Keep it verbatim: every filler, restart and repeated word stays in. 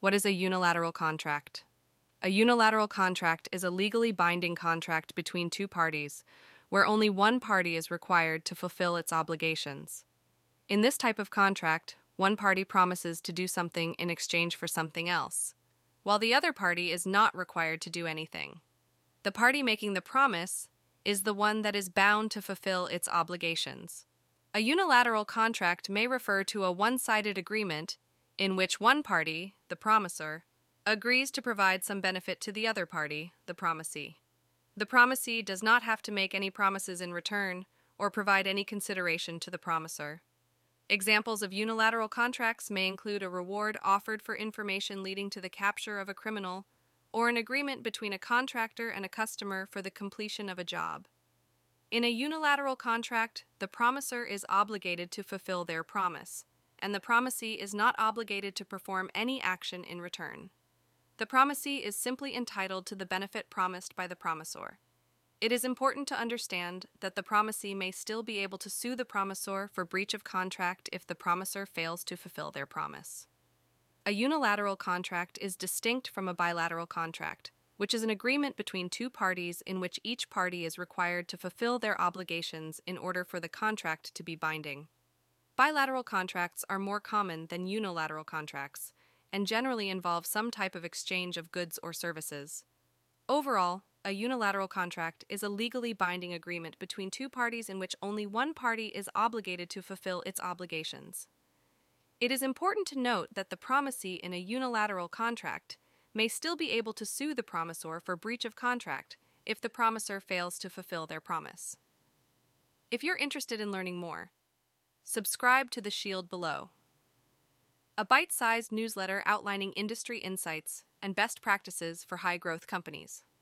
What is a unilateral contract? A unilateral contract is a legally binding contract between two parties, where only one party is required to fulfill its obligations. In this type of contract, one party promises to do something in exchange for something else, while the other party is not required to do anything. The party making the promise is the one that is bound to fulfill its obligations. A unilateral contract may refer to a one-sided agreement in which one party, the promisor, agrees to provide some benefit to the other party, the promisee. The promisee does not have to make any promises in return or provide any consideration to the promisor. Examples of unilateral contracts may include a reward offered for information leading to the capture of a criminal, or an agreement between a contractor and a customer for the completion of a job. In a unilateral contract, the promisor is obligated to fulfill their promise, and the promisee is not obligated to perform any action in return. The promisee is simply entitled to the benefit promised by the promisor. It is important to understand that the promisee may still be able to sue the promisor for breach of contract if the promisor fails to fulfill their promise. A unilateral contract is distinct from a bilateral contract, which is an agreement between two parties in which each party is required to fulfill their obligations in order for the contract to be binding. Bilateral contracts are more common than unilateral contracts and generally involve some type of exchange of goods or services. Overall, a unilateral contract is a legally binding agreement between two parties in which only one party is obligated to fulfill its obligations. It is important to note that the promisee in a unilateral contract may still be able to sue the promisor for breach of contract if the promisor fails to fulfill their promise. If you're interested in learning more, subscribe to the Shield below. A bite-sized newsletter outlining industry insights and best practices for high-growth companies.